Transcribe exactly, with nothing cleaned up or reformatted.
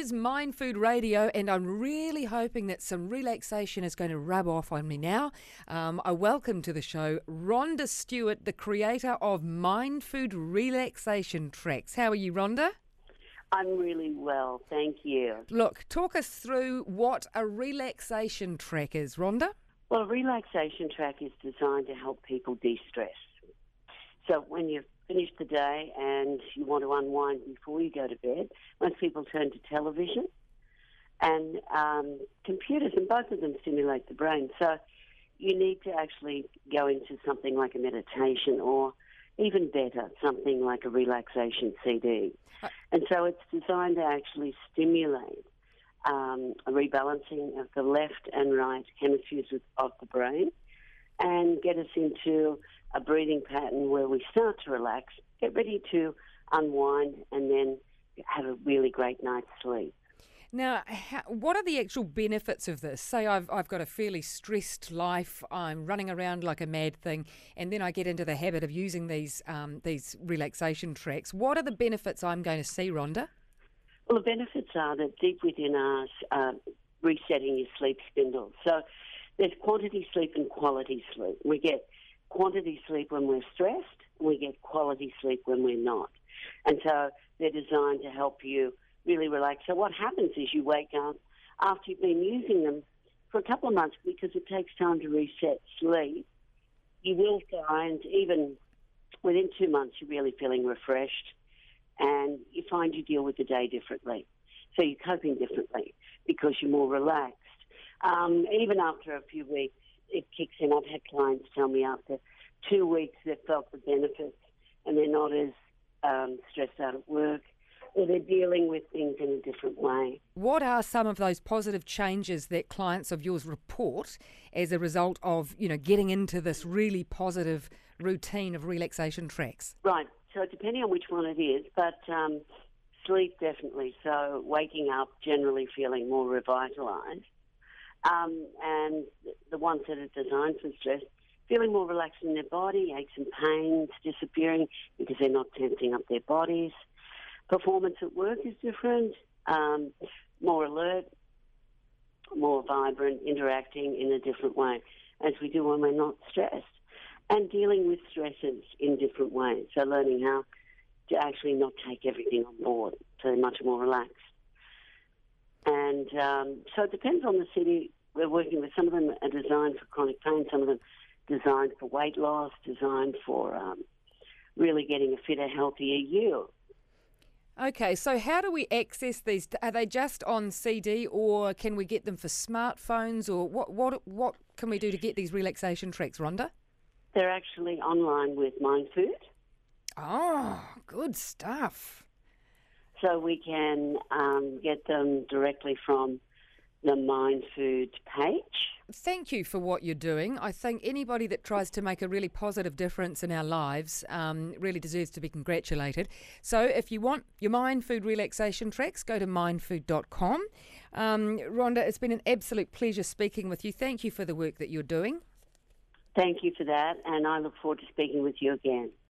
is Mind Food Radio, and I'm really hoping that some relaxation is going to rub off on me now. Um, I welcome to the show Rhonda Stewart, the creator of Mind Food Relaxation Tracks. How are you, Rhonda? I'm really well, thank you. Look, talk us through what a relaxation track is, Rhonda. Well, a relaxation track is designed to help people de-stress. So when you've finished the day and you want to unwind before you go to bed, most people turn to television and um, computers, and both of them stimulate the brain. So you need to actually go into something like a meditation, or even better, something like a relaxation C D. And so it's designed to actually stimulate um, a rebalancing of the left and right hemispheres of the brain and get us into a breathing pattern where we start to relax, get ready to unwind, and then have a really great night's sleep. Now, how, what are the actual benefits of this? Say I've I've got a fairly stressed life, I'm running around like a mad thing, and then I get into the habit of using these um, these relaxation tracks. What are the benefits I'm going to see, Rhonda? Well, the benefits are that deep within us, uh, resetting your sleep spindle. So there's quantity sleep and quality sleep. We get quantity sleep when we're stressed, and we get quality sleep when we're not. And so they're designed to help you really relax. So what happens is you wake up after you've been using them for a couple of months, because it takes time to reset sleep. You will find even within two months you're really feeling refreshed, and you find you deal with the day differently. So you're coping differently because you're more relaxed. Um, even after a few weeks, it kicks in. I've had clients tell me after two weeks they've felt the benefits and they're not as um, stressed out at work, or they're dealing with things in a different way. What are some of those positive changes that clients of yours report as a result of, you know, getting into this really positive routine of relaxation tracks? Right. So depending on which one it is, but um, sleep definitely. So waking up generally feeling more revitalised. Um, and the ones that are designed for stress, feeling more relaxed in their body, aches and pains disappearing because they're not tensing up their bodies. Performance at work is different, um, more alert, more vibrant, interacting in a different way, as we do when we're not stressed, and dealing with stresses in different ways. So learning how to actually not take everything on board, so they're much more relaxed. And um, so it depends on the city we're working with. Some of them are designed for chronic pain, some of them designed for weight loss, designed for um, really getting a fitter, healthier you. Okay, so how do we access these? Are they just on C D, or can we get them for smartphones, or what What what can we do to get these relaxation tracks, Rhonda? They're actually online with Mind Food. Oh, good stuff. So we can um, get them directly from the Mind Food page. Thank you for what you're doing. I think anybody that tries to make a really positive difference in our lives um, really deserves to be congratulated. So if you want your Mind Food relaxation tracks, go to mind food dot com. Um, Rhonda, it's been an absolute pleasure speaking with you. Thank you for the work that you're doing. Thank you for that, and I look forward to speaking with you again.